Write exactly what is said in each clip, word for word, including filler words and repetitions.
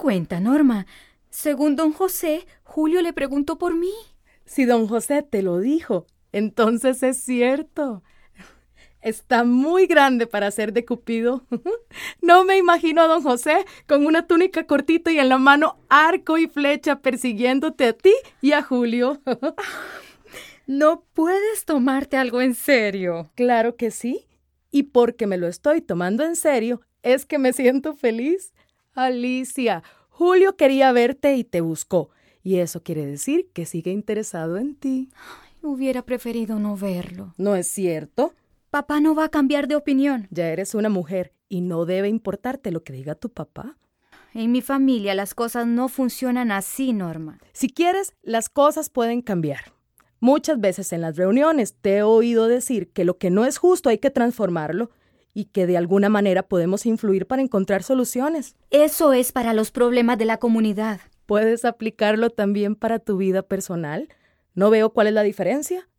cuenta, Norma. Según don José, Julio le preguntó por mí. Si don José te lo dijo, entonces es cierto. Está muy grande para ser de Cupido. No me imagino a don José con una túnica cortita y en la mano arco y flecha persiguiéndote a ti y a Julio. No puedes tomarte algo en serio. Claro que sí. Y porque me lo estoy tomando en serio, es que me siento feliz. Alicia, Julio quería verte y te buscó. Y eso quiere decir que sigue interesado en ti. Ay, hubiera preferido no verlo. ¿No es cierto? Papá no va a cambiar de opinión. Ya eres una mujer y no debe importarte lo que diga tu papá. En mi familia las cosas no funcionan así, Norma. Si quieres, las cosas pueden cambiar. Muchas veces en las reuniones te he oído decir que lo que no es justo hay que transformarlo y que de alguna manera podemos influir para encontrar soluciones. Eso es para los problemas de la comunidad. ¿Puedes aplicarlo también para tu vida personal? No veo cuál es la diferencia.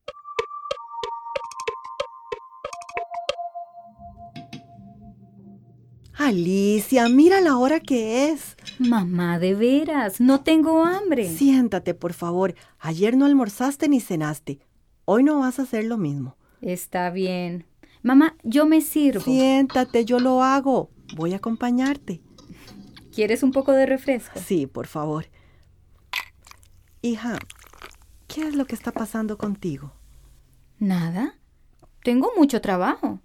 Alicia, mira la hora que es. Mamá, de veras, no tengo hambre. Siéntate, por favor. Ayer no almorzaste ni cenaste. Hoy no vas a hacer lo mismo. Está bien. Mamá, yo me sirvo. Siéntate, yo lo hago. Voy a acompañarte. ¿Quieres un poco de refresco? Sí, por favor. Hija, ¿qué es lo que está pasando contigo? Nada. Tengo mucho trabajo.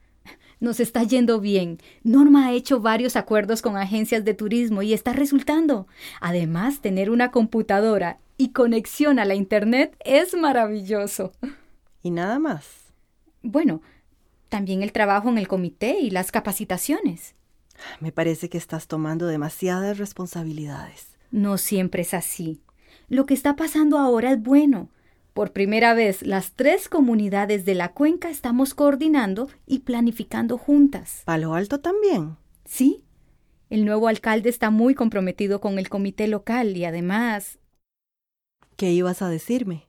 Nos está yendo bien. Norma ha hecho varios acuerdos con agencias de turismo y está resultando. Además, tener una computadora y conexión a la internet es maravilloso. ¿Y nada más? Bueno, también el trabajo en el comité y las capacitaciones. Me parece que estás tomando demasiadas responsabilidades. No siempre es así. Lo que está pasando ahora es bueno. Por primera vez, las tres comunidades de la cuenca estamos coordinando y planificando juntas. ¿Palo Alto también? Sí. El nuevo alcalde está muy comprometido con el comité local y además... ¿Qué ibas a decirme?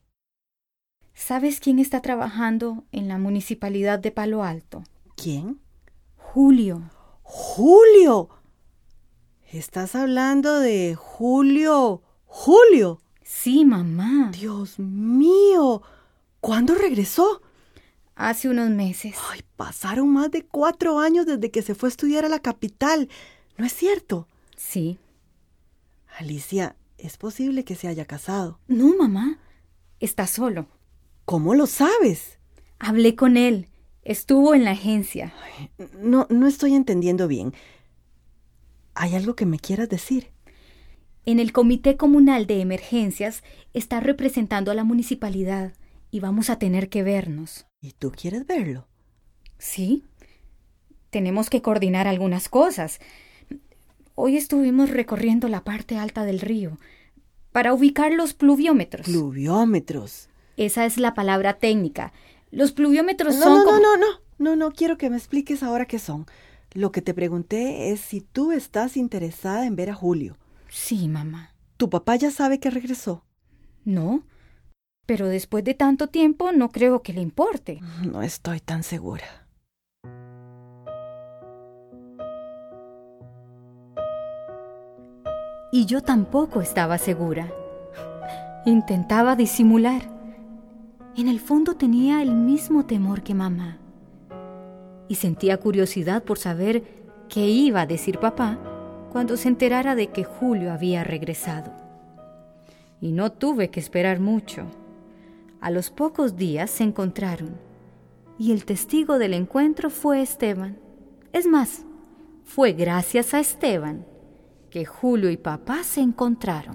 ¿Sabes quién está trabajando en la municipalidad de Palo Alto? ¿Quién? Julio. ¡Julio! ¿Estás hablando de Julio? ¡Julio! Sí, mamá. ¡Dios mío! ¿Cuándo regresó? Hace unos meses. Ay, pasaron más de cuatro años desde que se fue a estudiar a la capital. ¿No es cierto? Sí. Alicia, ¿es posible que se haya casado? No, mamá. Está solo. ¿Cómo lo sabes? Hablé con él. Estuvo en la agencia. Ay, no, no estoy entendiendo bien. ¿Hay algo que me quieras decir? En el Comité Comunal de Emergencias está representando a la municipalidad y vamos a tener que vernos. ¿Y tú quieres verlo? Sí. Tenemos que coordinar algunas cosas. Hoy estuvimos recorriendo la parte alta del río para ubicar los pluviómetros. ¿Pluviómetros? Esa es la palabra técnica. Los pluviómetros no, son no, como... No, no, no, no, no quiero que me expliques ahora qué son. Lo que te pregunté es si tú estás interesada en ver a Julio. Sí, mamá. ¿Tu papá ya sabe que regresó? No, pero después de tanto tiempo no creo que le importe. No estoy tan segura. Y yo tampoco estaba segura. Intentaba disimular. En el fondo tenía el mismo temor que mamá. Y sentía curiosidad por saber qué iba a decir papá cuando se enterara de que Julio había regresado. Y no tuve que esperar mucho. A los pocos días se encontraron, y el testigo del encuentro fue Esteban. Es más, fue gracias a Esteban que Julio y papá se encontraron.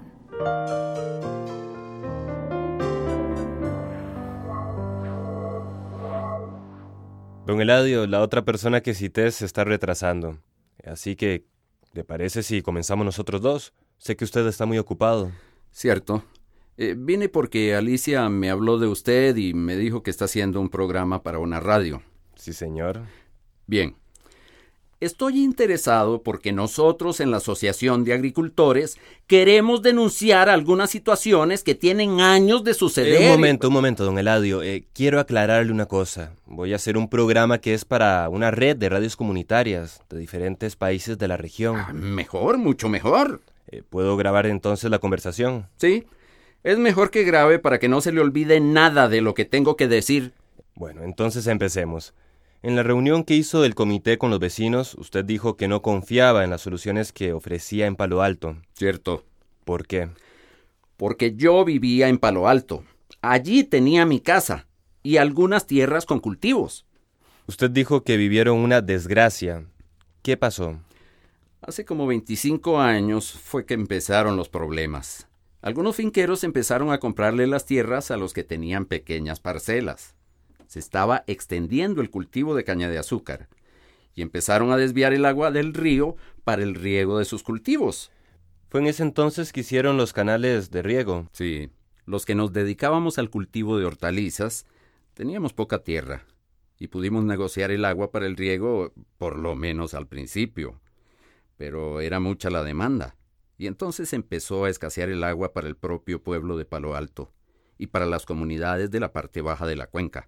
Don Eladio, la otra persona que cité se está retrasando, así que ¿le parece si comenzamos nosotros dos? Sé que usted está muy ocupado. Cierto. Eh, vine porque Alicia me habló de usted y me dijo que está haciendo un programa para una radio. Sí, señor. Bien. Estoy interesado porque nosotros en la Asociación de Agricultores queremos denunciar algunas situaciones que tienen años de suceder. Eh, un momento, un momento, don Eladio. Eh, quiero aclararle una cosa. Voy a hacer un programa que es para una red de radios comunitarias de diferentes países de la región. Ah, mejor, mucho mejor. Eh, ¿Puedo grabar entonces la conversación? Sí, es mejor que grabe para que no se le olvide nada de lo que tengo que decir. Bueno, entonces empecemos. En la reunión que hizo del comité con los vecinos, usted dijo que no confiaba en las soluciones que ofrecía en Palo Alto. Cierto. ¿Por qué? Porque yo vivía en Palo Alto. Allí tenía mi casa y algunas tierras con cultivos. Usted dijo que vivieron una desgracia. ¿Qué pasó? Hace como veinticinco años fue que empezaron los problemas. Algunos finqueros empezaron a comprarle las tierras a los que tenían pequeñas parcelas. Se estaba extendiendo el cultivo de caña de azúcar y empezaron a desviar el agua del río para el riego de sus cultivos. ¿Fue en ese entonces que hicieron los canales de riego? Sí, los que nos dedicábamos al cultivo de hortalizas teníamos poca tierra y pudimos negociar el agua para el riego, por lo menos al principio. Pero era mucha la demanda y entonces empezó a escasear el agua para el propio pueblo de Palo Alto y para las comunidades de la parte baja de la cuenca.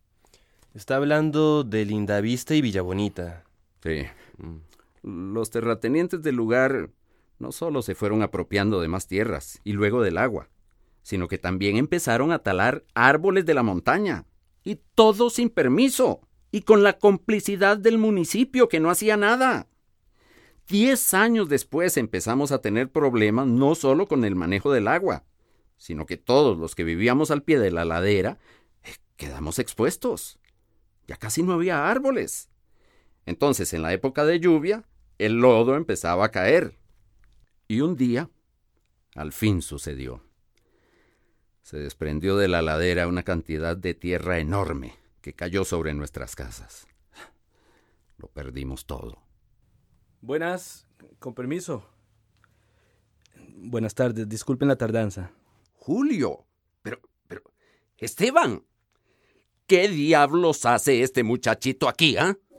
Está hablando de Lindavista y Villabonita. Sí. Mm. Los terratenientes del lugar no solo se fueron apropiando de más tierras y luego del agua, sino que también empezaron a talar árboles de la montaña. Y todo sin permiso y con la complicidad del municipio que no hacía nada. Diez años después empezamos a tener problemas no solo con el manejo del agua, sino que todos los que vivíamos al pie de la ladera eh, quedamos expuestos. Ya casi no había árboles. Entonces, en la época de lluvia, el lodo empezaba a caer. Y un día, al fin sucedió. Se desprendió de la ladera una cantidad de tierra enorme que cayó sobre nuestras casas. Lo perdimos todo. Buenas, con permiso. Buenas tardes, disculpen la tardanza. Julio, pero, pero, Esteban, ¿qué diablos hace este muchachito aquí, ah? ¿Eh?